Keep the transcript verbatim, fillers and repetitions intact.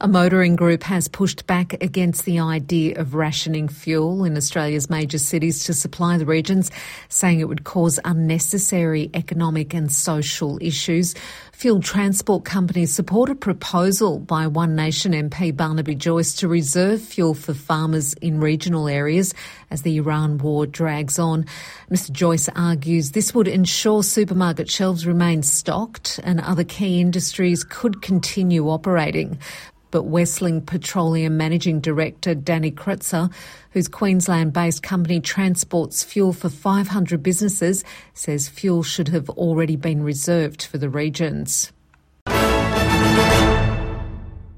A motoring group has pushed back against the idea of rationing fuel in Australia's major cities to supply the regions, saying it would cause unnecessary economic and social issues. Fuel transport companies support a proposal by One Nation M P Barnaby Joyce to reserve fuel for farmers in regional areas as the Iran war drags on. Mister Joyce argues this would ensure supermarket shelves remain stocked and other key industries could continue operating. But Westling Petroleum Managing Director Danny Kreutzer, whose Queensland-based company transports fuel for five hundred businesses, says fuel should have already been reserved for the regions.